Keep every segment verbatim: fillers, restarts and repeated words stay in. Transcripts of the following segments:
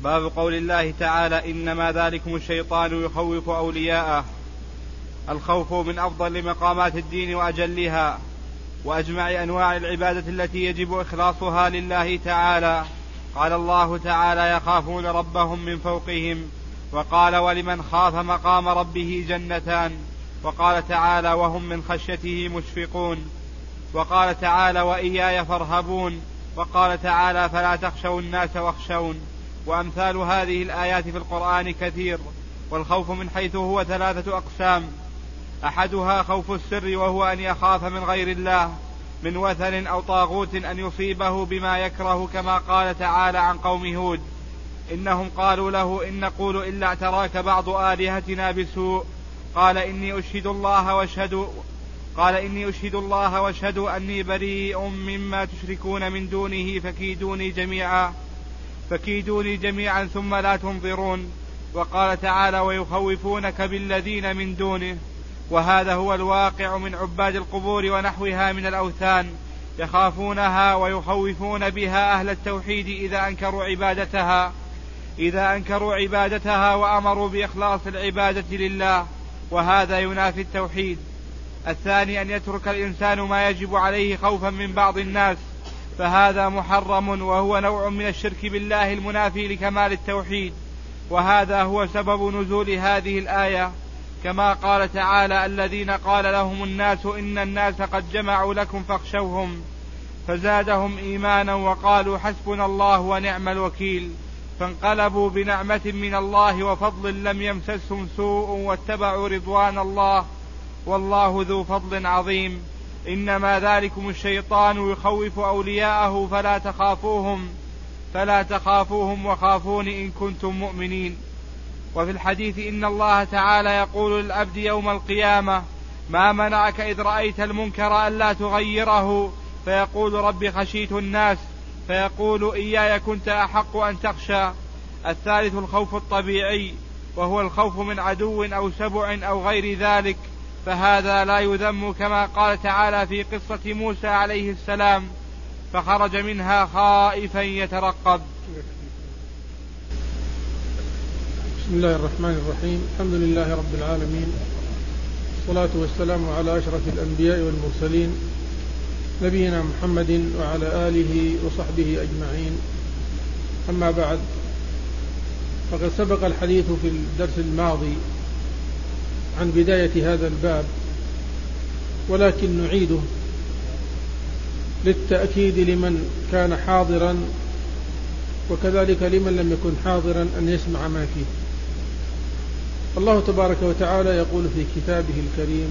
باب قول الله تعالى إنما ذلكم الشيطان يخوف أولياءه. الخوف من أفضل مقامات الدين وأجلها وأجمع أنواع العبادة التي يجب إخلاصها لله تعالى. قال الله تعالى يخافون ربهم من فوقهم، وقال ولمن خاف مقام ربه جنتان، وقال تعالى وهم من خشيته مشفقون، وقال تعالى وإياي فارهبون، وقال تعالى فلا تخشوا الناس واخشون. وأمثال هذه الآيات في القرآن كثير. والخوف من حيث هو ثلاثة أقسام: أحدها خوف السر، وهو أن يخاف من غير الله من وثن أو طاغوت أن يصيبه بما يكره، كما قال تعالى عن قوم هود إنهم قالوا له إن نقول إلا اعتراك بعض آلهتنا بسوء قال إني أشهد الله واشهدوا قال إني أشهد الله واشهدوا أني بريء مما تشركون من دونه فكيدوني جميعا فكيدوني جميعا ثم لا تنظرون. وقال تعالى ويخوفونك بالذين من دونه. وهذا هو الواقع من عباد القبور ونحوها من الأوثان، يخافونها ويخوفون بها أهل التوحيد إذا أنكروا عبادتها إذا أنكروا عبادتها وأمروا بإخلاص العبادة لله، وهذا ينافي التوحيد. الثاني أن يترك الإنسان ما يجب عليه خوفا من بعض الناس، فهذا محرم، وهو نوع من الشرك بالله المنافي لكمال التوحيد، وهذا هو سبب نزول هذه الآية، كما قال تعالى الذين قال لهم الناس إن الناس قد جمعوا لكم فاخشوهم فزادهم إيمانا وقالوا حسبنا الله ونعم الوكيل، فانقلبوا بنعمة من الله وفضل لم يمسسهم سوء واتبعوا رضوان الله والله ذو فضل عظيم. إنما ذلكم الشيطان يخوف أولياءه فلا تخافوهم فلا تخافوهم وخافون إن كنتم مؤمنين. وفي الحديث إن الله تعالى يقول للعبد يوم القيامة ما منعك إذ رأيت المنكر ألا تغيره، فيقول رب خشيت الناس، فيقول إياي كنت أحق أن تخشى. الثالث الخوف الطبيعي، وهو الخوف من عدو أو سبع أو غير ذلك، فهذا لا يذم، كما قال تعالى في قصة موسى عليه السلام فخرج منها خائفا يترقب. بسم الله الرحمن الرحيم. الحمد لله رب العالمين، والصلاة والسلام على أشرف الأنبياء والمرسلين نبينا محمد وعلى آله وصحبه أجمعين. أما بعد، فقد سبق الحديث في الدرس الماضي عن بداية هذا الباب، ولكن نعيده للتأكيد لمن كان حاضرا وكذلك لمن لم يكن حاضرا أن يسمع ما فيه. الله تبارك وتعالى يقول في كتابه الكريم،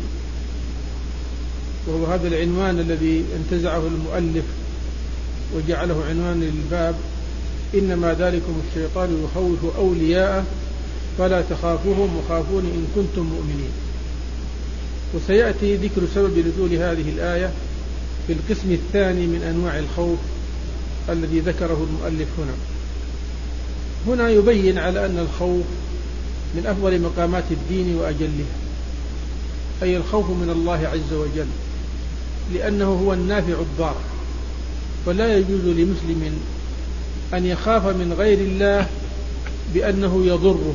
وهو هذا العنوان الذي انتزعه المؤلف وجعله عنوان للباب: إنما ذلكم الشيطان يخوف أولياءه فلا تخافوهم وخافون إن كنتم مؤمنين. وسيأتي ذكر سبب نزول هذه الآية في القسم الثاني من أنواع الخوف الذي ذكره المؤلف هنا. هنا يبين على أن الخوف من أفضل مقامات الدين وأجلها، أي الخوف من الله عز وجل، لأنه هو النافع الضار، فلا يجوز لمسلم أن يخاف من غير الله بأنه يضره،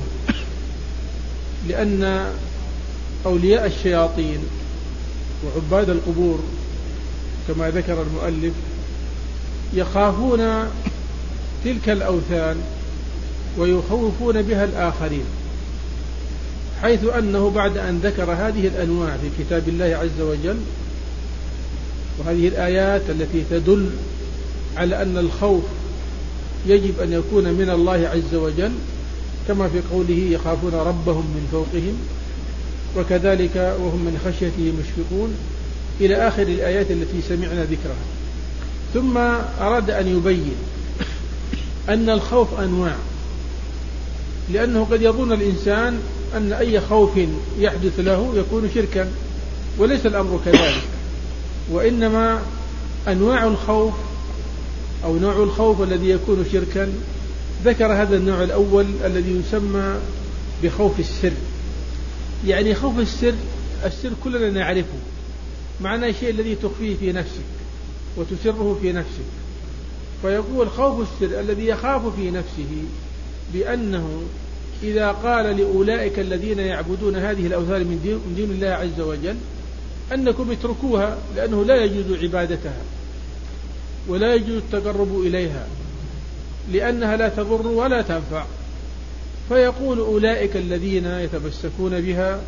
لأن أولياء الشياطين وعباد القبور كما ذكر المؤلف يخافون تلك الأوثان ويخوفون بها الآخرين، حيث أنه بعد أن ذكر هذه الأنواع في كتاب الله عز وجل وهذه الآيات التي تدل على أن الخوف يجب أن يكون من الله عز وجل، كما في قوله يخافون ربهم من فوقهم وكذلك وهم من خشيته مشفقون إلى آخر الآيات التي سمعنا ذكرها. ثم أراد أن يبين أن الخوف أنواع، لأنه قد يظن الإنسان أن أي خوف يحدث له يكون شركا، وليس الأمر كذلك، وإنما أنواع الخوف أو نوع الخوف الذي يكون شركا ذكر هذا النوع الأول الذي يسمى بخوف السر. يعني خوف السر، السر كلنا نعرفه، معنى الشيء الذي تخفيه في نفسك وتسره في نفسك. فيقول خوف السر الذي يخاف في نفسه بأنه إذا قال لأولئك الذين يعبدون هذه الأوثان من دين الله عز وجل أنكم اتركوها لأنه لا يجوز عبادتها ولا يجوز التقرب إليها لأنها لا تضر ولا تنفع، فيقول أولئك الذين يتمسكون بها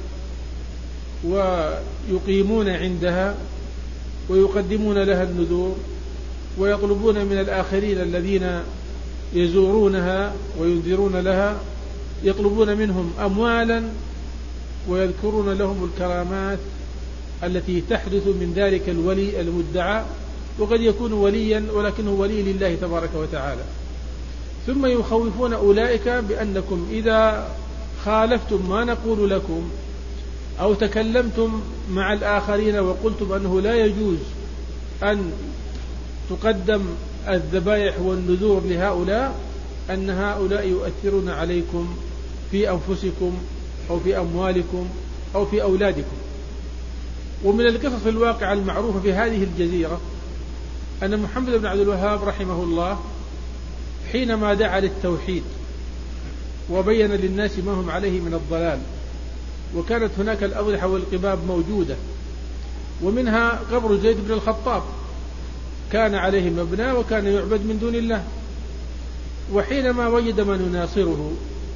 ويقيمون عندها ويقدمون لها النذور ويطلبون من الآخرين الذين يزورونها وينذرون لها، يطلبون منهم أموالا ويذكرون لهم الكرامات التي تحدث من ذلك الولي المدعى، وقد يكون وليا ولكنه ولي لله تبارك وتعالى. ثم يخوفون أولئك بأنكم إذا خالفتم ما نقول لكم أو تكلمتم مع الآخرين وقلتم أنه لا يجوز أن تقدم الذبائح والنذور لهؤلاء، أن هؤلاء يؤثرون عليكم في أنفسكم أو في أموالكم أو في أولادكم. ومن القصص الواقعة المعروفة في هذه الجزيرة أن محمد بن عبد الوهاب رحمه الله حينما دعا للتوحيد وبين للناس ما هم عليه من الضلال، وكانت هناك الأضرحة والقباب موجودة، ومنها قبر زيد بن الخطاب كان عليه مبنى وكان يعبد من دون الله، وحينما وجد من يناصره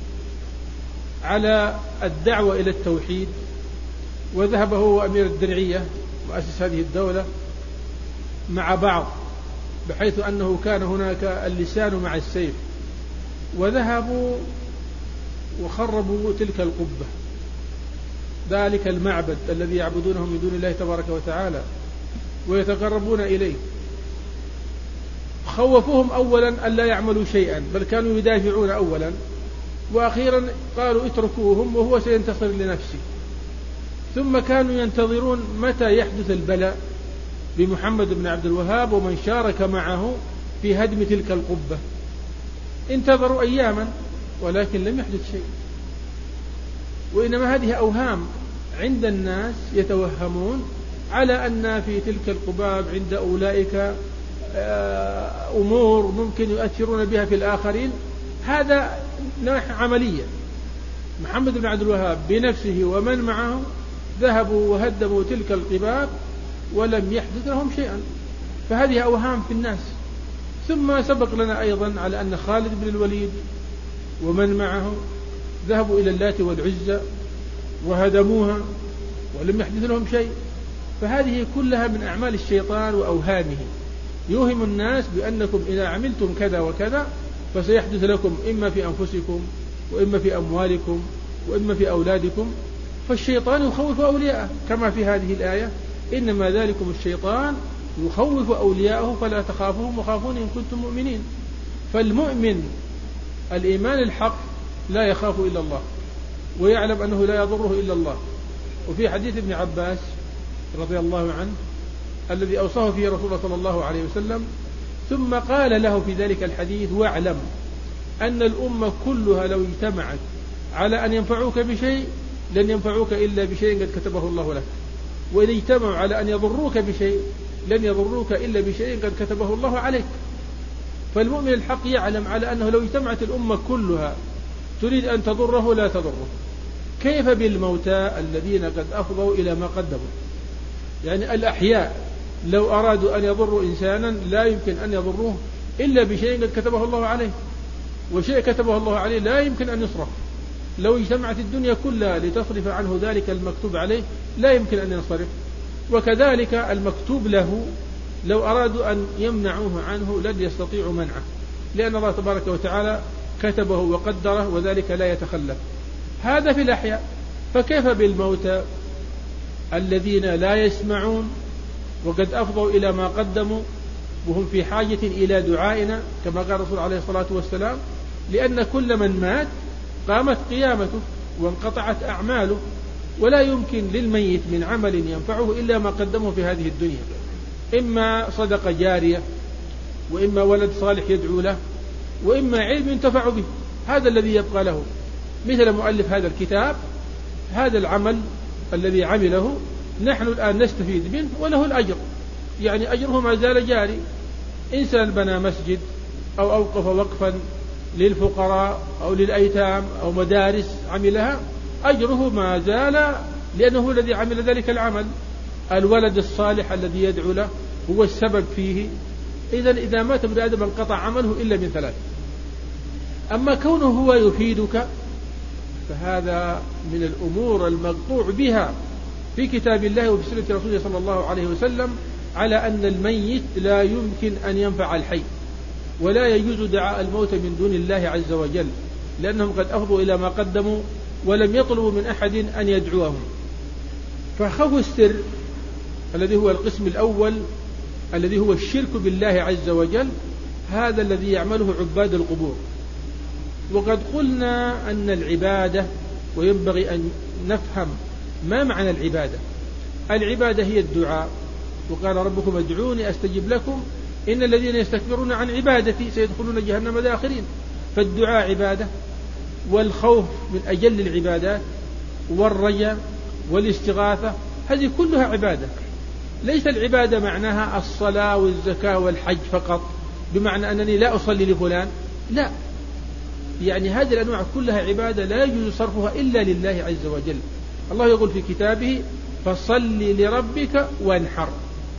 على الدعوة إلى التوحيد وذهب هو أمير الدرعية مؤسس هذه الدولة مع بعض، بحيث أنه كان هناك اللسان مع السيف، وذهبوا وخربوا تلك القبة، ذلك المعبد الذي يعبدونه من دون الله تبارك وتعالى ويتقربون إليه. خوفوهم أولا أن لا يعملوا شيئا، بل كانوا يدافعون أولا، وأخيرا قالوا اتركوهم وهو سينتصر لنفسه. ثم كانوا ينتظرون متى يحدث البلاء بمحمد بن عبد الوهاب ومن شارك معه في هدم تلك القبة. انتظروا أياما ولكن لم يحدث شيء، وإنما هذه أوهام عند الناس، يتوهمون على أن في تلك القباب عند أولئك أمور ممكن يؤثرون بها في الآخرين. هذا ناحية عملية. محمد بن عبد الوهاب بنفسه ومن معه ذهبوا وهدموا تلك القباب ولم يحدث لهم شيئا، فهذه أوهام في الناس. ثم سبق لنا أيضا على أن خالد بن الوليد ومن معه ذهبوا إلى اللات والعزى وهدموها ولم يحدث لهم شيء، فهذه كلها من أعمال الشيطان وأوهامه، يوهم الناس بأنكم إذا عملتم كذا وكذا فسيحدث لكم إما في أنفسكم وإما في أموالكم وإما في أولادكم. فالشيطان يخوف أولياءه كما في هذه الآية: إنما ذلكم الشيطان يخوف أولياءه فلا تخافوهم وخافون إن كنتم مؤمنين. فالمؤمن الإيمان الحق لا يخاف إلا الله ويعلم أنه لا يضره إلا الله. وفي حديث ابن عباس رضي الله عنه الذي أوصاه فيه رسول الله صلى الله عليه وسلم، ثم قال له في ذلك الحديث: واعلم أن الأمة كلها لو اجتمعت على أن ينفعوك بشيء لن ينفعوك إلا بشيء قد كتبه الله لك، وإن اجتمعوا على أن يضروك بشيء لن يضروك إلا بشيء قد كتبه الله عليك. فالمؤمن الحق يعلم على أنه لو اجتمعت الأمة كلها تريد أن تضره لا تضره. كيف بالموتى الذين قد أفضوا إلى ما قدموا؟ يعني الأحياء لو أرادوا أن يضروا إنسانا لا يمكن أن يضروه إلا بشيء قد كتبه الله عليه، وشيء كتبه الله عليه لا يمكن أن يصرف. لو اجتمعت الدنيا كلها لتصرف عنه ذلك المكتوب عليه لا يمكن أن ينصرف. وكذلك المكتوب له لو أرادوا أن يمنعوه عنه لن يستطيعوا منعه، لأن الله تبارك وتعالى كتبه وقدره وذلك لا يتخلف. هذا في الأحياء، فكيف بالموتى الذين لا يسمعون وقد أفضوا إلى ما قدموا وهم في حاجة إلى دعائنا كما قال الرسول عليه الصلاة والسلام، لأن كل من مات قامت قيامته وانقطعت أعماله، ولا يمكن للميت من عمل ينفعه إلا ما قدمه في هذه الدنيا، إما صدقة جارية وإما ولد صالح يدعو له وإما علم ينتفع به. هذا الذي يبقى له، مثل مؤلف هذا الكتاب، هذا العمل الذي عمله نحن الآن نستفيد منه وله الأجر، يعني أجره ما زال جاري. إنسان بنى مسجد أو أوقف وقفا للفقراء أو للأيتام أو مدارس عملها أجره ما زال، لأنه هو الذي عمل ذلك العمل. الولد الصالح الذي يدعو له هو السبب فيه. إذن إذا مات ابن آدم انقطع عمله إلا من ثلاث. أما كونه هو يفيدك فهذا من الأمور المقطوع بها في كتاب الله وفي سنة رسوله صلى الله عليه وسلم، على أن الميت لا يمكن أن ينفع الحي، ولا يجوز دعاء الموت من دون الله عز وجل، لأنهم قد أفضوا إلى ما قدموا ولم يطلبوا من أحد أن يدعوهم. فخوف السر الذي هو القسم الأول الذي هو الشرك بالله عز وجل، هذا الذي يعمله عباد القبور. وقد قلنا أن العبادة، وينبغي أن نفهم ما معنى العبادة. العبادة هي الدعاء، وقال ربكم ادعوني أستجب لكم إن الذين يستكبرون عن عبادتي سيدخلون جهنم داخرين. فالدعاء عبادة، والخوف من أجل العبادات، والرجاء والاستغاثة، هذه كلها عبادة. ليس العبادة معناها الصلاة والزكاة والحج فقط، بمعنى أنني لا أصلي لفلان، لا، يعني هذه الأنواع كلها عبادة لا يجوز صرفها إلا لله عز وجل. الله يقول في كتابه فصل لربك وانحر،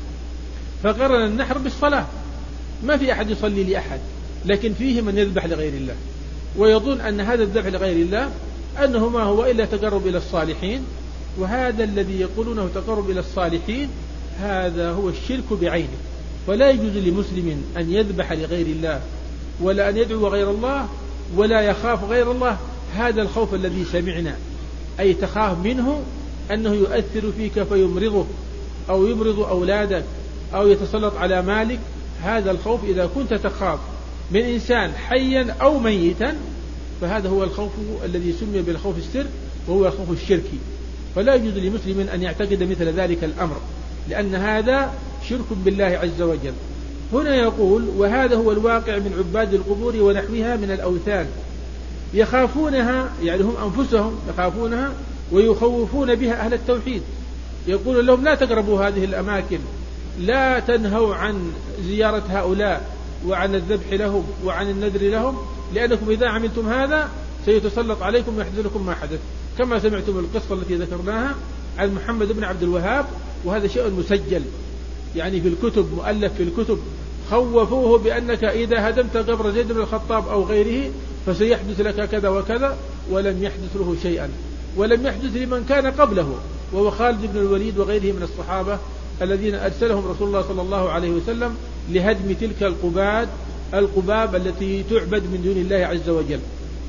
فقرن النحر بالصلاة. ما في أحد يصلي لأحد، لكن فيه من يذبح لغير الله ويظن أن هذا الذبح لغير الله أنه ما هو إلا تقرب إلى الصالحين، وهذا الذي يقولونه تقرب إلى الصالحين هذا هو الشرك بعينه. فلا يجوز لمسلم أن يذبح لغير الله، ولا أن يدعو غير الله، ولا يخاف غير الله. هذا الخوف الذي سمعنا، أي تخاف منه أنه يؤثر فيك فيمرضه أو يمرض أولادك أو يتسلط على مالك. هذا الخوف إذا كنت تخاف من إنسان حيا أو ميتا فهذا هو الخوف الذي سمي بالخوف السر، وهو الخوف الشركي. فلا يجوز لمسلم أن يعتقد مثل ذلك الأمر، لأن هذا شرك بالله عز وجل. هنا يقول وهذا هو الواقع من عباد القبور ونحوها من الأوثان، يخافونها، يعني هم أنفسهم يخافونها ويخوفون بها أهل التوحيد. يقول لهم لا تقربوا هذه الأماكن، لا تنهوا عن زيارة هؤلاء وعن الذبح لهم وعن النذر لهم، لأنكم إذا عملتم هذا سيتسلط عليكم ويحدث لكم ما حدث، كما سمعتم القصة التي ذكرناها عن محمد بن عبد الوهاب. وهذا شيء مسجل يعني في الكتب، مؤلف في الكتب. خوفوه بأنك إذا هدمت قبر زيد بن الخطاب أو غيره فسيحدث لك كذا وكذا، ولم يحدث له شيئا، ولم يحدث لمن كان قبله، وهو خالد بن الوليد وغيره من الصحابة الذين أرسلهم رسول الله صلى الله عليه وسلم لهدم تلك القباب القباب التي تعبد من دون الله عز وجل.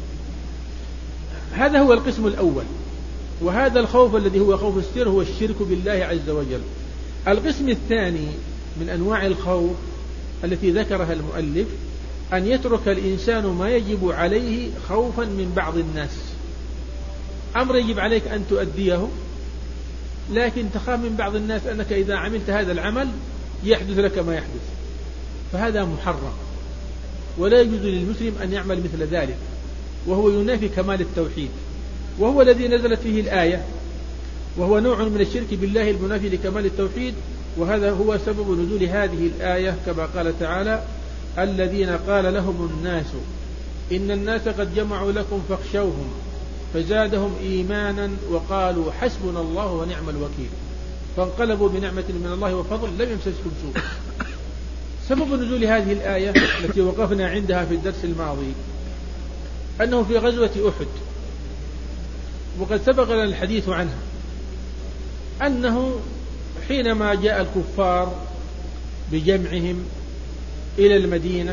هذا هو القسم الأول، وهذا الخوف الذي هو خوف السر هو الشرك بالله عز وجل. القسم الثاني من أنواع الخوف التي ذكرها المؤلف أن يترك الإنسان ما يجب عليه خوفا من بعض الناس. أمر يجب عليك أن تؤديه، لكن تخاف من بعض الناس أنك إذا عملت هذا العمل يحدث لك ما يحدث، فهذا محرم، ولا يجوز للمسلم أن يعمل مثل ذلك، وهو ينافي كمال التوحيد، وهو الذي نزلت فيه الآية، وهو نوع من الشرك بالله المنافي لكمال التوحيد. وهذا هو سبب نزول هذه الآية، كما قال تعالى الذين قال لهم الناس إن الناس قد جمعوا لكم فاخشوهم فزادهم إيمانا وقالوا حسبنا الله ونعم الوكيل فانقلبوا بنعمة من الله وفضل لم يمسسهم سوء. سبب نزول هذه الآية التي وقفنا عندها في الدرس الماضي أنه في غزوة أحد، وقد سبق لنا الحديث عنها، أنه حينما جاء الكفار بجمعهم إلى المدينة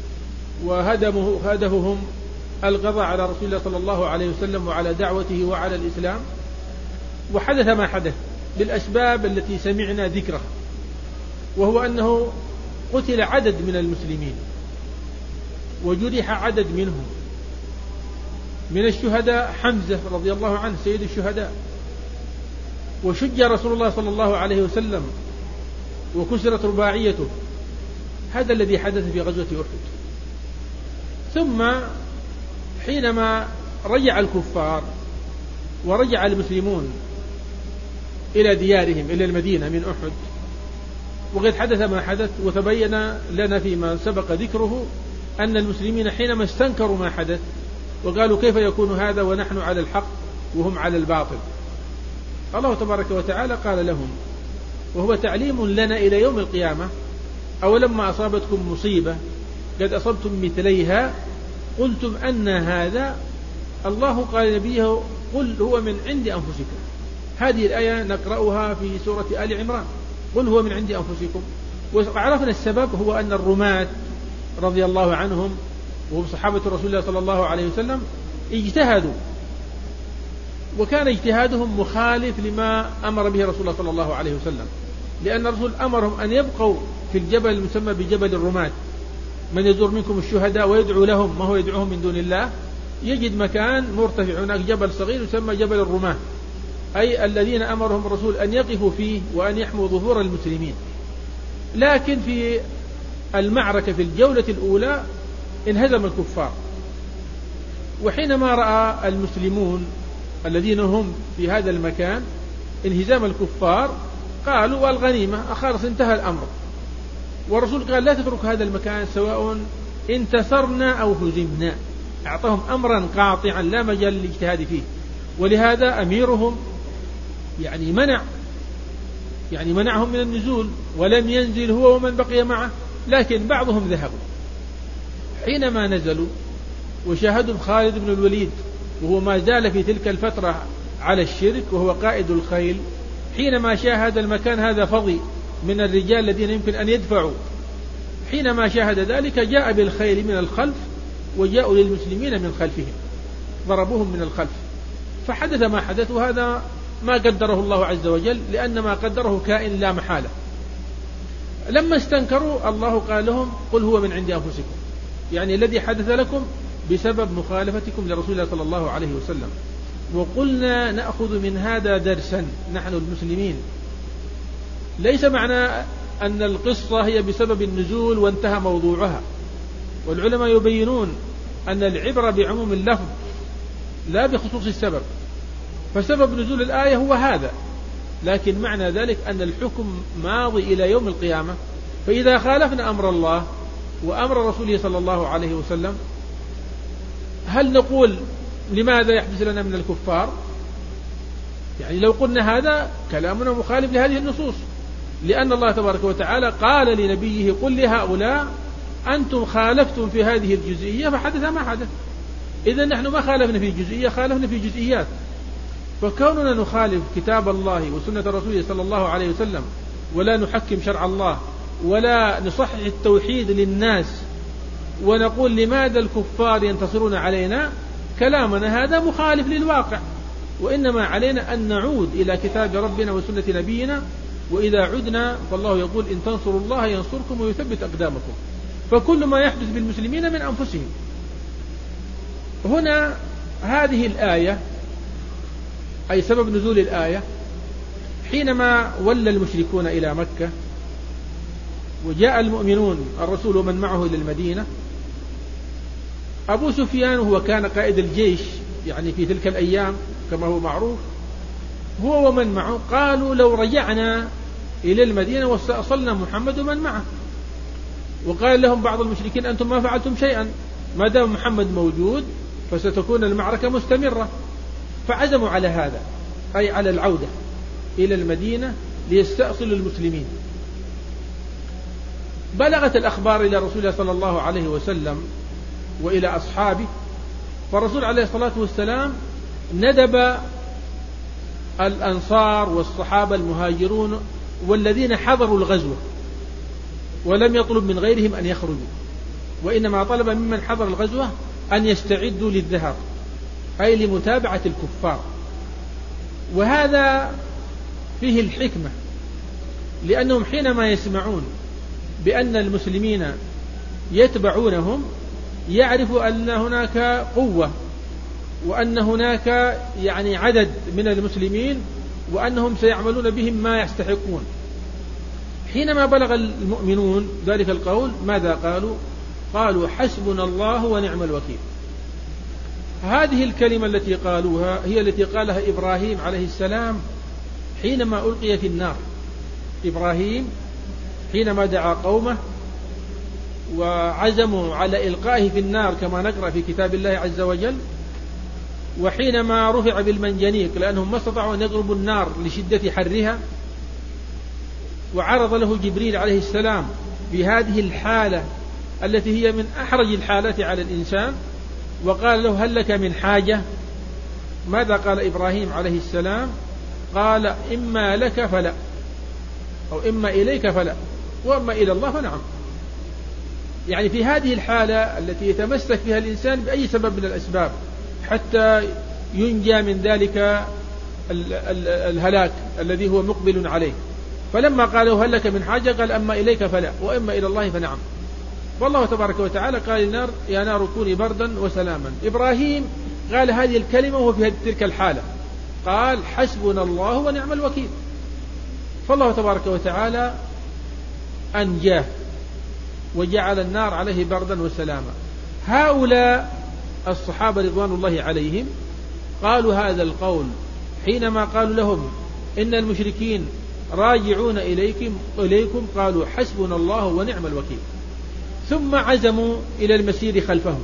وهدفهم القضاء على رسول الله صلى الله عليه وسلم وعلى دعوته وعلى الإسلام، وحدث ما حدث بالأسباب التي سمعنا ذكرها، وهو أنه قتل عدد من المسلمين وجرح عدد منهم. من الشهداء حمزة رضي الله عنه سيد الشهداء، وشج رسول الله صلى الله عليه وسلم وكسرت رباعيته. هذا الذي حدث في غزوة أحد. ثم حينما رجع الكفار ورجع المسلمون إلى ديارهم إلى المدينة من أحد، وقد حدث ما حدث وتبين لنا فيما سبق ذكره أن المسلمين حينما استنكروا ما حدث وقالوا كيف يكون هذا ونحن على الحق وهم على الباطل، الله تبارك وتعالى قال لهم، وهو تعليم لنا إلى يوم القيامة: أولما أصابتكم مصيبة قد أصبتم مثليها قلتم أن هذا، الله قال لنبيه: قل هو من عند أنفسكم. هذه الآية نقرأها في سورة آل عمران: قل هو من عند أنفسكم. وعرفنا السبب هو أن الرماة رضي الله عنهم وهم صحابة رسول الله صلى الله عليه وسلم اجتهدوا، وكان اجتهادهم مخالف لما أمر به رسول الله صلى الله عليه وسلم، لأن الرسول أمرهم أن يبقوا في الجبل المسمى بجبل الرماة. من يزور منكم الشهداء ويدعو لهم، ما هو يدعوهم من دون الله، يجد مكان مرتفع هناك جبل صغير يسمى جبل الرماة، أي الذين أمرهم الرسول أن يقفوا فيه وأن يحموا ظهور المسلمين. لكن في المعركة في الجولة الأولى انهزم الكفار، وحينما رأى المسلمون الذين هم في هذا المكان انهزام الكفار قالوا: والغنيمة خلاص انتهى الأمر. والرسول قال: لا تترك هذا المكان سواء انتصرنا أو هزمنا. أعطاهم أمرا قاطعا لا مجال للاجتهاد فيه. ولهذا أميرهم يعني منع يعني منعهم من النزول، ولم ينزل هو ومن بقي معه، لكن بعضهم ذهبوا. حينما نزلوا وشاهدوا خالد بن الوليد وهو ما زال في تلك الفترة على الشرك وهو قائد الخيل، حينما شاهد المكان هذا فضي من الرجال الذين يمكن أن يدفعوا، حينما شاهد ذلك جاء بالخيل من الخلف وجاءوا للمسلمين من خلفهم، ضربوهم من الخلف، فحدث ما حدث. وهذا ما قدره الله عز وجل، لأن ما قدره كائن لا محالة. لما استنكروا الله قال لهم: قل هو من عند أنفسكم، يعني الذي حدث لكم بسبب مخالفتكم لرسول الله صلى الله عليه وسلم. وقلنا نأخذ من هذا درسا نحن المسلمين، ليس معنى أن القصة هي بسبب النزول وانتهى موضوعها، والعلماء يبينون أن العبرة بعموم اللفظ لا بخصوص السبب، فسبب نزول الآية هو هذا، لكن معنى ذلك أن الحكم ماضي إلى يوم القيامة. فإذا خالفنا أمر الله وأمر رسوله صلى الله عليه وسلم، هل نقول لماذا يحدث لنا من الكفار؟ يعني لو قلنا هذا كلامنا مخالف لهذه النصوص، لأن الله تبارك وتعالى قال لنبيه: قل لهؤلاء أنتم خالفتم في هذه الجزئية فحدث ما حدث. إذا نحن ما خالفنا في جزئية، خالفنا في جزئيات. فكوننا نخالف كتاب الله وسنة رسوله صلى الله عليه وسلم ولا نحكم شرع الله ولا نصحح التوحيد للناس ونقول لماذا الكفار ينتصرون علينا، كلامنا هذا مخالف للواقع. وإنما علينا أن نعود إلى كتاب ربنا وسنة نبينا، وإذا عدنا فالله يقول: إن تنصروا الله ينصركم ويثبت أقدامكم. فكل ما يحدث بالمسلمين من أنفسهم. هنا هذه الآية أي سبب نزول الآية حينما ولى المشركون إلى مكة وجاء المؤمنون الرسول ومن معه إلى المدينة، أبو سفيان هو كان قائد الجيش يعني في تلك الأيام كما هو معروف، هو ومن معه قالوا: لو رجعنا إلى المدينة واستأصلنا محمد ومن معه. وقال لهم بعض المشركين: أنتم ما فعلتم شيئا، ما دام محمد موجود فستكون المعركة مستمرة. فعزموا على هذا، أي على العودة إلى المدينة ليستأصلوا المسلمين. بلغت الأخبار إلى رسول الله صلى الله عليه وسلم وإلى أصحابه، فالرسول عليه الصلاة والسلام ندب الأنصار والصحابة المهاجرون والذين حضروا الغزوة، ولم يطلب من غيرهم أن يخرجوا، وإنما طلب ممن حضر الغزوة أن يستعدوا للذهاب، أي لمتابعة الكفار. وهذا فيه الحكمة، لأنهم حينما يسمعون بأن المسلمين يتبعونهم يعرفوا أن هناك قوة وأن هناك يعني عدد من المسلمين وأنهم سيعملون بهم ما يستحقون. حينما بلغ المؤمنون ذلك القول ماذا قالوا؟ قالوا: حسبنا الله ونعم الوكيل. هذه الكلمة التي قالوها هي التي قالها إبراهيم عليه السلام حينما ألقي في النار. إبراهيم حينما دعا قومه وعزموا على إلقائه في النار كما نقرأ في كتاب الله عز وجل. وحينما رفع بالمنجنيق لأنهم ما استطاعوا أن يضربوا النار لشدة حرها، وعرض له جبريل عليه السلام بهذه الحالة التي هي من أحرج الحالات على الإنسان، وقال له هل لك من حاجة؟ ماذا قال إبراهيم عليه السلام؟ قال إما لك فلا، أو إما إليك فلا، وأما إلى الله فنعم. يعني في هذه الحالة التي يتمسك بها الإنسان بأي سبب من الأسباب حتى ينجى من ذلك الهلاك الذي هو مقبل عليه، فلما قالوا هل لك من حاجة قال أما إليك فلا وإما إلى الله فنعم. والله تبارك وتعالى قال النار يا نار كوني بردا وسلاما. إبراهيم قال هذه الكلمة وهو في تلك الحالة قال حسبنا الله ونعم الوكيل، فالله تبارك وتعالى أنجاه وجعل النار عليه بردا وسلاما. هؤلاء الصحابة رضوان الله عليهم قالوا هذا القول حينما قالوا لهم إن المشركين راجعون إليكم, إليكم قالوا حسبنا الله ونعم الوكيل، ثم عزموا إلى المسير خلفهم.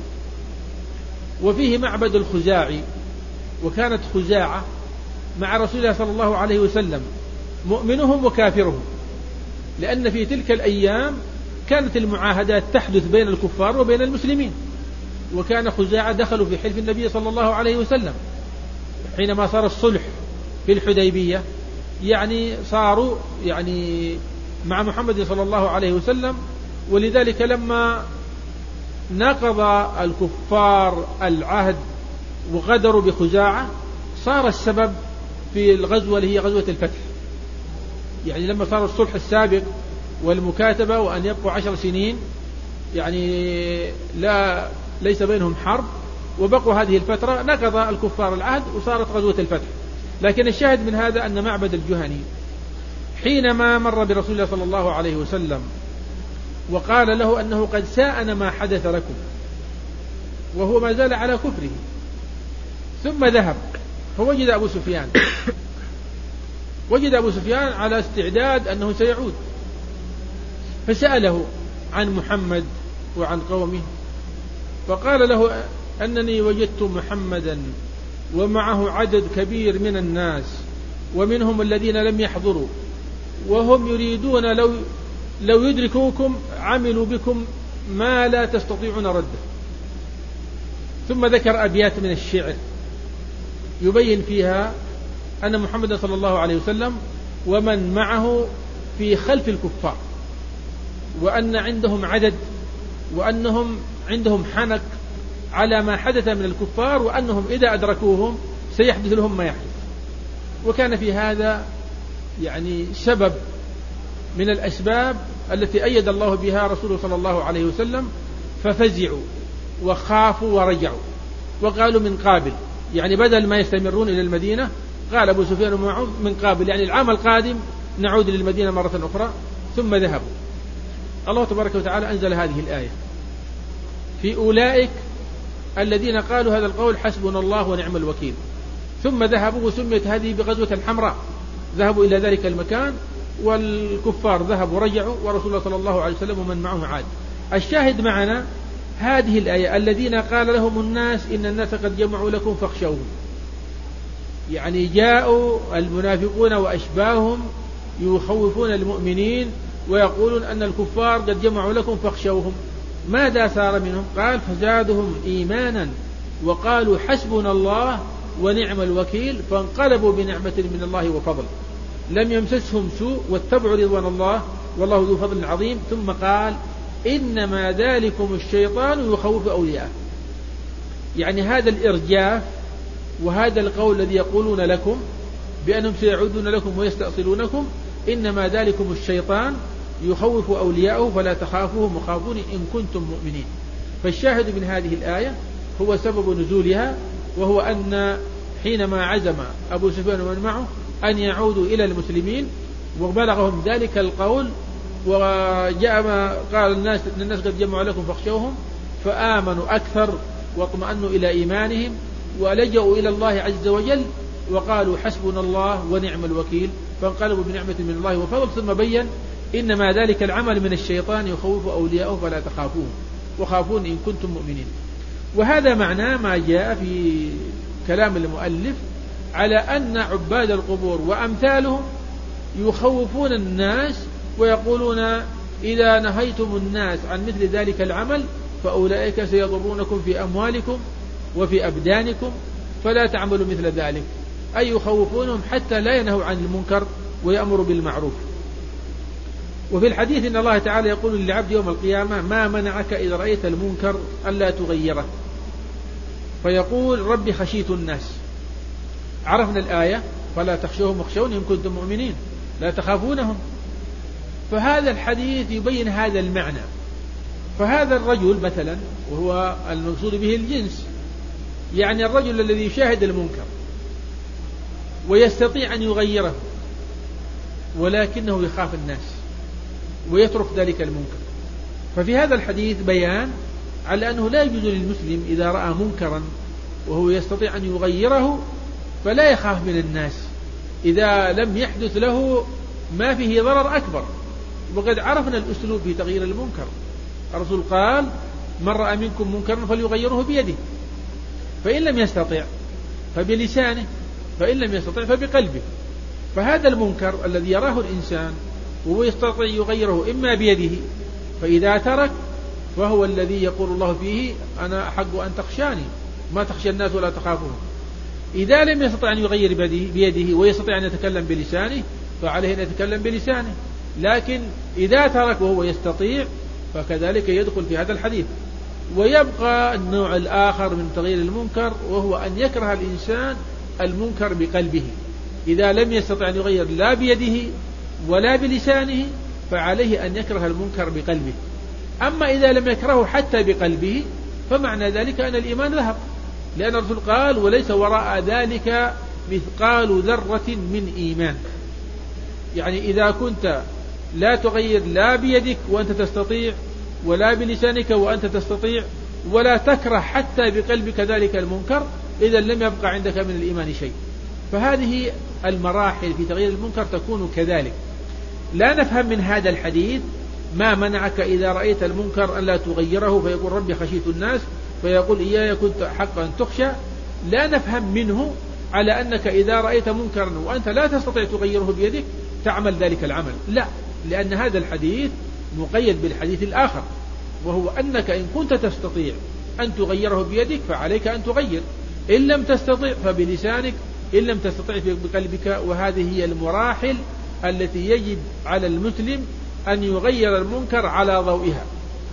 وفيه معبد الخزاعي، وكانت خزاعة مع رسول الله صلى الله عليه وسلم مؤمنهم وكافرهم، لأن في تلك الأيام كانت المعاهدات تحدث بين الكفار وبين المسلمين، وكان خزاعة دخلوا في حلف النبي صلى الله عليه وسلم حينما صار الصلح في الحديبية، يعني صاروا يعني مع محمد صلى الله عليه وسلم. ولذلك لما نقض الكفار العهد وغدروا بخزاعة صار السبب في الغزوة اللي هي غزوة الفتح. يعني لما صار الصلح السابق والمكاتبة وأن يبقوا عشر سنين يعني لا ليس بينهم حرب، وبقوا هذه الفترة نقض الكفار العهد وصارت غزوة الفتح. لكن الشاهد من هذا أن معبد الجهني حينما مر برسول الله صلى الله عليه وسلم وقال له أنه قد ساءنا ما حدث لكم، وهو ما زال على كفره، ثم ذهب فوجد أبو سفيان وجد أبو سفيان على استعداد أنه سيعود، فسأله عن محمد وعن قومه، فقال له أنني وجدت محمدا ومعه عدد كبير من الناس ومنهم الذين لم يحضروا، وهم يريدون لو لو يدركوكم عملوا بكم ما لا تستطيعون رده. ثم ذكر أبيات من الشعر يبين فيها أن محمد صلى الله عليه وسلم ومن معه في خلف الكفار، وأن عندهم عدد، وأنهم عندهم حنك على ما حدث من الكفار، وأنهم إذا أدركوهم سيحدث لهم ما يحدث. وكان في هذا يعني سبب من الأسباب التي أيد الله بها رسوله صلى الله عليه وسلم، ففزعوا وخافوا ورجعوا وقالوا من قابل، يعني بدل ما يستمرون إلى المدينة قال أبو سفيان ومعه من قابل، يعني العام القادم نعود للمدينة مرة أخرى. ثم ذهبوا. الله تبارك وتعالى أنزل هذه الآية في أولئك الذين قالوا هذا القول حسبنا الله ونعم الوكيل. ثم ذهبوا، وسميت هذه بغزوة الحمراء، ذهبوا إلى ذلك المكان والكفار ذهبوا ورجعوا، ورسول الله صلى الله عليه وسلم ومن معه عاد. الشاهد معنا هذه الآية الذين قال لهم الناس إن الناس قد جمعوا لكم فاخشوهم، يعني جاءوا المنافقون وأشباههم يخوفون المؤمنين ويقولون أن الكفار قد جمعوا لكم فاخشوهم. ماذا صار منهم؟ قال فزادهم إيمانا وقالوا حسبنا الله ونعم الوكيل، فانقلبوا بنعمة من الله وفضل لم يمسسهم سوء واتبعوا رضوان الله والله ذو فضل عظيم. ثم قال إنما ذلكم الشيطان يخوف أولياءه، يعني هذا الإرجاف وهذا القول الذي يقولون لكم بأنهم سيعودون لكم ويستأصلونكم، إنما ذلكم الشيطان يخوف أولياءه فلا تخافوهم وخافوني إن كنتم مؤمنين. فالشاهد من هذه الآية هو سبب نزولها، وهو أن حينما عزم أبو سفيان ومن معه أن يعودوا إلى المسلمين وبلغهم ذلك القول، وجاء ما قال الناس إن الناس قد جمعوا لكم فاخشوهم، فآمنوا أكثر واطمأنوا إلى إيمانهم ولجأوا إلى الله عز وجل وقالوا حسبنا الله ونعم الوكيل، فانقلبوا بنعمة من الله وفضل. ثم بين إنما ذلك العمل من الشيطان يخوف أولياءه فلا تخافوه وخافون إن كنتم مؤمنين. وهذا معناه ما جاء في كلام المؤلف على أن عباد القبور وأمثالهم يخوفون الناس ويقولون إذا نهيتم الناس عن مثل ذلك العمل فأولئك سيضرونكم في أموالكم وفي أبدانكم فلا تعملوا مثل ذلك، أي يخوفونهم حتى لا ينهوا عن المنكر ويأمروا بالمعروف. وفي الحديث إن الله تعالى يقول للعبد يوم القيامة ما منعك إذا رأيت المنكر ألا تغيره، فيقول ربي خشيت الناس. عرفنا الآية فلا تخشوهم واخشون إن كنتم مؤمنين، لا تخافونهم. فهذا الحديث يبين هذا المعنى. فهذا الرجل مثلا وهو المقصود به الجنس، يعني الرجل الذي يشاهد المنكر ويستطيع أن يغيره ولكنه يخاف الناس ويترك ذلك المنكر. ففي هذا الحديث بيان على أنه لا يجوز للمسلم إذا رأى منكرا وهو يستطيع أن يغيره فلا يخاف من الناس إذا لم يحدث له ما فيه ضرر أكبر. وقد عرفنا الأسلوب في تغيير المنكر. الرسول قال من رأى منكم منكرا فليغيره بيده، فإن لم يستطع فبلسانه، فإن لم يستطع فبقلبه. فهذا المنكر الذي يراه الإنسان وهو يستطيع يغيره إما بيده، فإذا ترك فهو الذي يقول الله فيه أنا أحق أن تخشاني ما تخشى الناس ولا تخافهم. إذا لم يستطع أن يغير بيده ويستطيع أن يتكلم بلسانه فعليه أن يتكلم بلسانه، لكن إذا ترك وهو يستطيع فكذلك يدخل في هذا الحديث. ويبقى النوع الآخر من تغيير المنكر وهو أن يكره الإنسان المنكر بقلبه. إذا لم يستطع أن يغير لا بيده ولا بلسانه فعليه أن يكره المنكر بقلبه. أما إذا لم يكرهه حتى بقلبه فمعنى ذلك أن الإيمان ذهب، لأن الرسول قال وليس وراء ذلك مثقال ذرة من إيمان. يعني إذا كنت لا تغير لا بيدك وأنت تستطيع ولا بلسانك وأنت تستطيع ولا تكره حتى بقلبك ذلك المنكر إذا لم يبقى عندك من الإيمان شيء. فهذه المراحل في تغيير المنكر تكون كذلك. لا نفهم من هذا الحديث ما منعك إذا رأيت المنكر أن لا تغيره فيقول ربي خشيت الناس فيقول إياي كنت حقا تخشى. لا نفهم منه على أنك إذا رأيت منكرا وأنت لا تستطيع تغيره بيدك تعمل ذلك العمل، لا، لأن هذا الحديث مقيد بالحديث الآخر وهو أنك إن كنت تستطيع أن تغيره بيدك فعليك أن تغير، إن لم تستطيع فبلسانك، إن لم تستطيع بقلبك. وهذه هي المراحل التي يجب على المسلم أن يغير المنكر على ضوئها.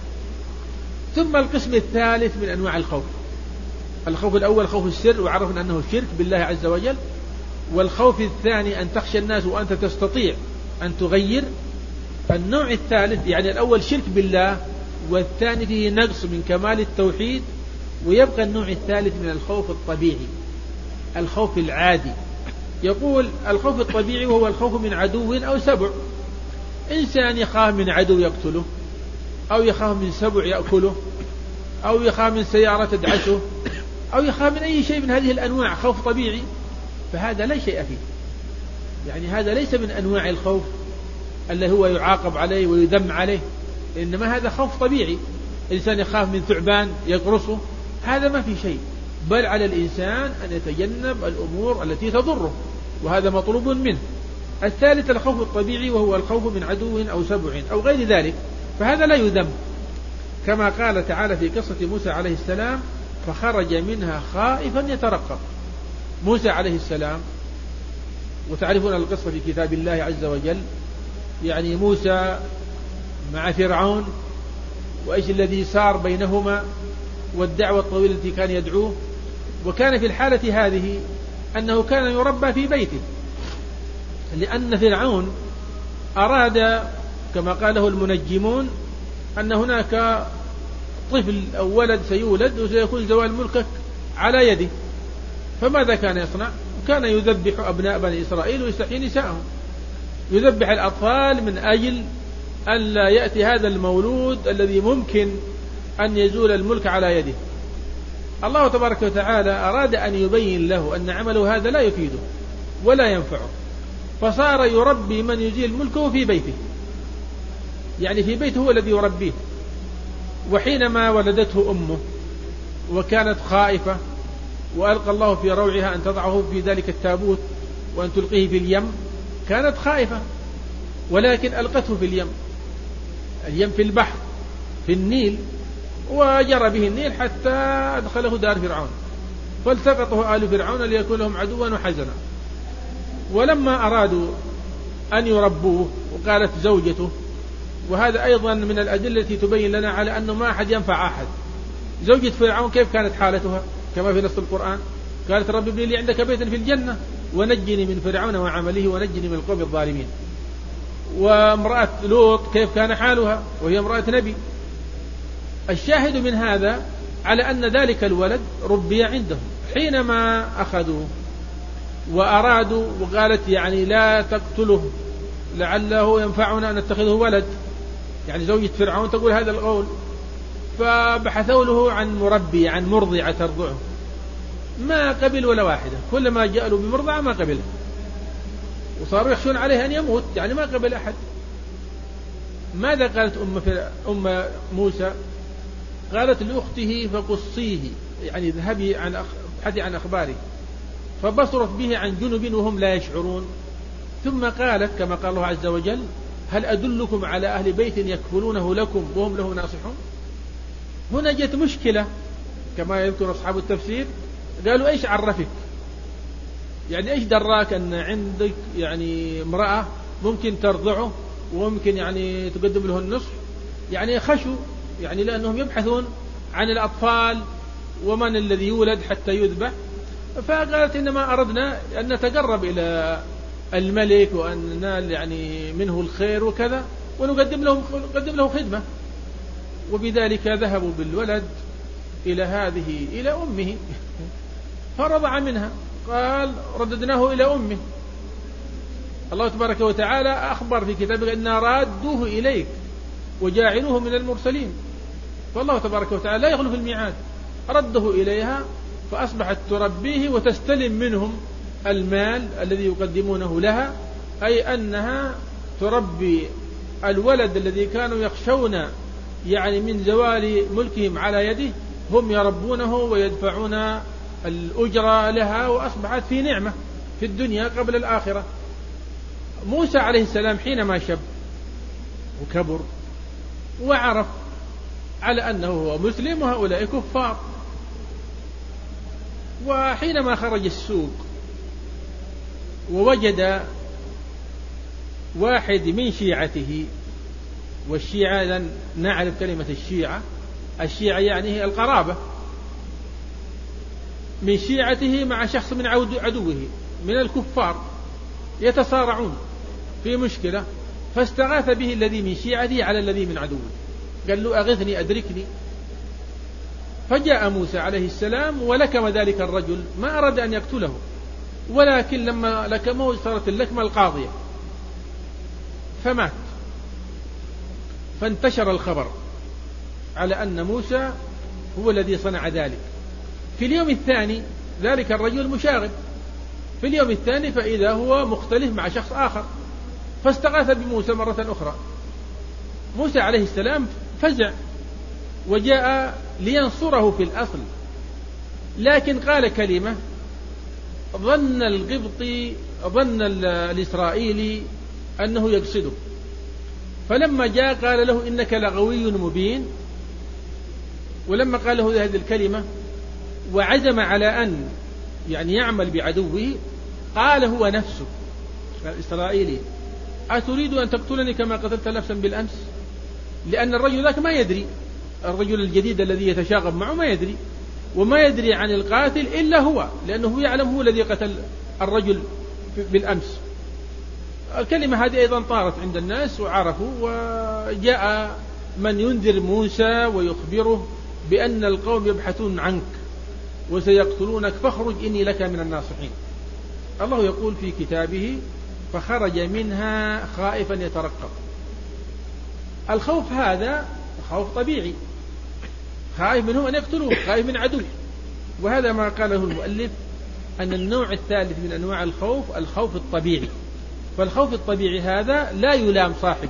ثم القسم الثالث من أنواع الخوف. الخوف الأول خوف السر وعرفنا أنه الشرك بالله عز وجل. والخوف الثاني أن تخشى الناس وأنت تستطيع أن تغير. النوع الثالث يعني الأول شرك بالله والثاني فيه نقص من كمال التوحيد. ويبقى النوع الثالث من الخوف الطبيعي الخوف العادي. يقول الخوف الطبيعي وهو الخوف من عدو أو سبع. إنسان يخاف من عدو يقتله، أو يخاف من سبع يأكله، أو يخاف من سيارة تدعسه، أو يخاف من أي شيء من هذه الأنواع خوف طبيعي، فهذا لا شيء فيه. يعني هذا ليس من أنواع الخوف اللي هو يعاقب عليه ويذم عليه، إنما هذا خوف طبيعي. إنسان يخاف من ثعبان يقرصه، هذا ما في شيء، بل على الإنسان أن يتجنب الأمور التي تضره، وهذا مطلوب منه. الثالث الخوف الطبيعي وهو الخوف من عدو أو سبع أو غير ذلك، فهذا لا يذم، كما قال تعالى في قصة موسى عليه السلام فخرج منها خائفا يترقب. موسى عليه السلام، وتعرفون القصة في كتاب الله عز وجل، يعني موسى مع فرعون وإيش الذي صار بينهما والدعوة الطويلة التي كان يدعوه. وكان في الحالة هذه أنه كان يربى في بيته، لأن فرعون أراد كما قاله المنجمون أن هناك طفل أو ولد سيولد وسيكون زوال ملكك على يده. فماذا كان يصنع؟ كان يذبح أبناء بني إسرائيل ويستحيي نساءهم، يذبح الأطفال من أجل أن لا يأتي هذا المولود الذي ممكن أن يزول الملك على يده. الله تبارك وتعالى أراد أن يبين له أن عمله هذا لا يفيده ولا ينفعه، فصار يربي من يزيل ملكه في بيته. يعني في بيته هو الذي يربيه. وحينما ولدته أمه وكانت خائفة وألقى الله في روعها أن تضعه في ذلك التابوت وأن تلقيه في اليم، كانت خائفة ولكن ألقته في اليم، اليم في البحر في النيل، وجرى به النيل حتى أدخله دار فرعون، فالتقطه آل فرعون ليكون لهم عدوا وحزنا. ولما أرادوا أن يربوه وقالت زوجته، وهذا أيضا من الأدلة التي تبين لنا على أنه ما أحد ينفع أحد، زوجة فرعون كيف كانت حالتها كما في نص القرآن؟ قالت رب ابن لي عندك بيتا في الجنة ونجني من فرعون وعمله ونجني من القوم الظالمين. وامرأة لوط كيف كان حالها وهي امرأة نبي. الشاهد من هذا على أن ذلك الولد ربي عندهم. حينما أخذوه وأرادوا وقالت يعني لا تقتله لعله ينفعنا أن نتخذه ولد، يعني زوجة فرعون تقول هذا القول، فبحثوا له عن مربي عن مرضعة ترضعه، ما قبل ولا واحدة، كلما جاءوا بمرضعة ما قبلها، وصاروا يخشون عليه أن يموت، يعني ما قبل أحد. ماذا قالت أم, أم موسى؟ قالت لأخته فقصيه، يعني اذهبي عن ابحثي عن أخباره، فبصرت به عن جنب وهم لا يشعرون. ثم قالت كما قال الله عز وجل هل أدلكم على أهل بيت يكفلونه لكم وهم له ناصحون. هنا جت مشكلة كما يذكر أصحاب التفسير، قالوا إيش عرفك، يعني إيش دراك أن عندك يعني امرأة ممكن ترضعه وممكن يعني تقدم له النصف، يعني خشوا، يعني لأنهم يبحثون عن الأطفال ومن الذي يولد حتى يذبح. فقالت إنما أردنا أن نتقرب إلى الملك وأن ننال يعني منه الخير وكذا ونقدم له, نقدم له خدمة. وبذلك ذهبوا بالولد إلى هذه إلى أمه فرضع منها، قال رددناه إلى أمه. الله تبارك وتعالى أخبر في كتابه أننا رادوه إليك وجاعلوه من المرسلين، فالله تبارك وتعالى لا يخلف الميعاد، رده إليها فأصبحت تربيه وتستلم منهم المال الذي يقدمونه لها، أي أنها تربي الولد الذي كانوا يخشون يعني من زوال ملكهم على يده، هم يربونه ويدفعون الأجرة لها، وأصبحت في نعمة في الدنيا قبل الآخرة. موسى عليه السلام حينما شب وكبر وعرف على أنه هو مسلم وهؤلاء كفار، وحينما خرج السوق ووجد واحد من شيعته، والشيعة لن نعرف كلمة الشيعة، الشيعة يعني هي القرابة، من شيعته مع شخص من عدوه من الكفار يتصارعون في مشكلة، فاستغاث به الذي من شيعته على الذي من عدوه، قال له أغثني أدركني. فجاء موسى عليه السلام ولكم ذلك الرجل، ما أراد أن يقتله، ولكن لما لكمه صارت اللكمة القاضية فمات. فانتشر الخبر على أن موسى هو الذي صنع ذلك. في اليوم الثاني ذلك الرجل مشاغب، في اليوم الثاني فإذا هو مختلف مع شخص آخر، فاستغاث بموسى مرة أخرى. موسى عليه السلام فزع وجاء لينصره في الأصل، لكن قال كلمة ظن القبطي ظن الإسرائيلي أنه يقصده، فلما جاء قال له إنك لغوي مبين. ولما قال له هذه الكلمة وعزم على أن يعني يعمل بعدوه، قال هو نفسه الإسرائيلي أتريد أن تقتلني كما قتلت نفسا بالأمس؟ لأن الرجل ذاك ما يدري، الرجل الجديد الذي يتشاغب معه ما يدري، وما يدري عن القاتل إلا هو، لأنه يعلم هو الذي قتل الرجل بالأمس. الكلمة هذه أيضا طارت عند الناس وعرفوا، وجاء من ينذر موسى ويخبره بأن القوم يبحثون عنك وسيقتلونك فاخرج إني لك من الناصحين. الله يقول في كتابه فخرج منها خائفا يترقب. الخوف هذا خوف طبيعي، خائف منه أن يقتلوه، خائف من عدو. وهذا ما قاله المؤلف أن النوع الثالث من أنواع الخوف الخوف الطبيعي. فالخوف الطبيعي هذا لا يلام صاحبه،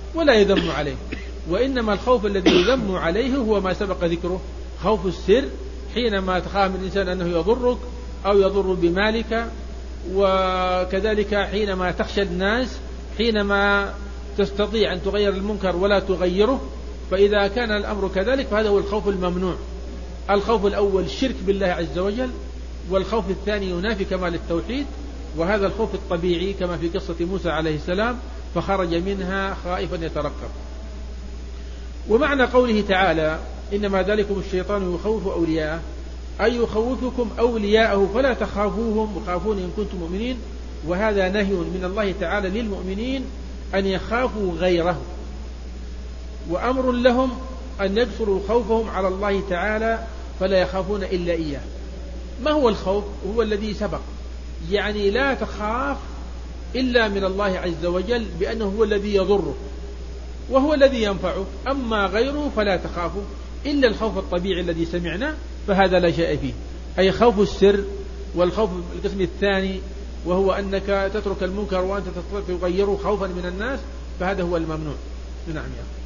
ولا يذم عليه. وإنما الخوف الذي يذم عليه هو ما سبق ذكره، خوف السر، حينما تخاف من الإنسان أنه يضرك أو يضر بمالك، وكذلك حينما تخشى الناس، حينما تستطيع أن تغير المنكر ولا تغيره. فإذا كان الأمر كذلك فهذا هو الخوف الممنوع. الخوف الأول الشرك بالله عز وجل، والخوف الثاني ينافي كمال التوحيد، وهذا الخوف الطبيعي كما في قصة موسى عليه السلام فخرج منها خائفا يترقب. ومعنى قوله تعالى إنما ذلكم الشيطان يخوف أولياءه، أي يخوفكم أولياءه فلا تخافوهم وخافون إن كنتم مؤمنين. وهذا نهي من الله تعالى للمؤمنين أن يخافوا غيره، وأمر لهم أن يقصروا خوفهم على الله تعالى فلا يخافون إلا إياه. ما هو الخوف؟ هو الذي سبق، يعني لا تخاف إلا من الله عز وجل بأنه هو الذي يضره وهو الذي ينفعه، أما غيره فلا تخافه إلا الخوف الطبيعي الذي سمعنا فهذا لا شيء فيه، أي خوف السر. والخوف القسم الثاني وهو أنك تترك المنكر وأنت تغيره خوفا من الناس فهذا هو الممنوع. نعم يا أخي.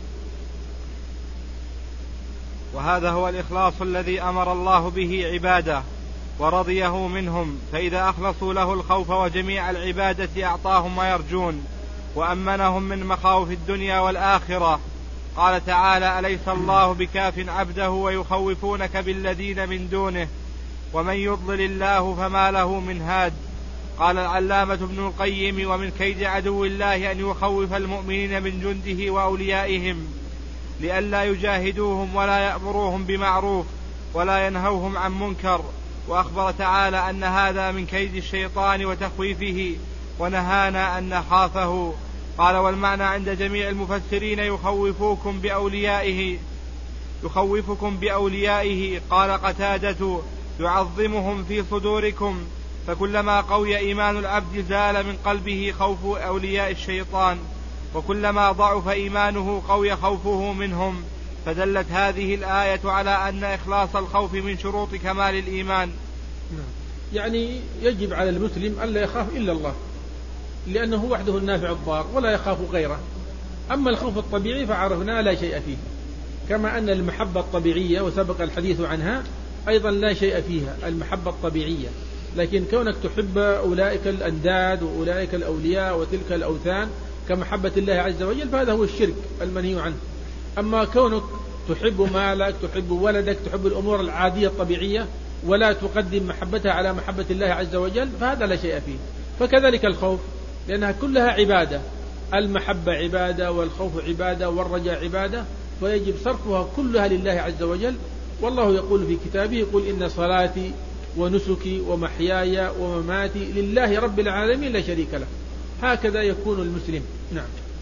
وهذا هو الإخلاص الذي أمر الله به عباده ورضيه منهم، فإذا أخلصوا له الخوف وجميع العبادة أعطاهم ما يرجون وأمنهم من مخاوف الدنيا والآخرة. قال تعالى أليس الله بكاف عبده ويخوفونك بالذين من دونه ومن يضلل الله فما له من هاد. قال العلامة ابن القيم ومن كيد عدو الله أن يخوف المؤمنين من جنده وأوليائهم لئلا يجاهدوهم ولا يأمروهم بمعروف ولا ينهوهم عن منكر. وأخبر تعالى أن هذا من كيد الشيطان وتخويفه ونهانا أن نخافه. قال والمعنى عند جميع المفسرين يخوفوكم بأوليائه يخوفكم بأوليائه. قال قتادة يعظمهم في صدوركم، فكلما قوي إيمان العبد زال من قلبه خوف أولياء الشيطان، وكلما ضعف إيمانه قوي خوفه منهم. فدلت هذه الآية على أن إخلاص الخوف من شروط كمال الإيمان. يعني يجب على المسلم ألا يخاف إلا الله، لأنه وحده النافع الضار ولا يخاف غيره. أما الخوف الطبيعي فعرفنا لا شيء فيه، كما أن المحبة الطبيعية وسبق الحديث عنها أيضا لا شيء فيها المحبة الطبيعية. لكن كونك تحب أولئك الأنداد وأولئك الأولياء وتلك الأوثان كمحبة الله عز وجل فهذا هو الشرك المنهي عنه. أما كونك تحب مالك، تحب ولدك، تحب الأمور العادية الطبيعية ولا تقدم محبتها على محبة الله عز وجل فهذا لا شيء فيه. فكذلك الخوف، لأنها كلها عبادة، المحبة عبادة والخوف عبادة والرجاء عبادة، فيجب صرفها كلها لله عز وجل. والله يقول في كتابه يقول إن صلاتي ونسكي ومحياي ومماتي لله رب العالمين لا شريك له. هكذا يكون المسلم. نعم.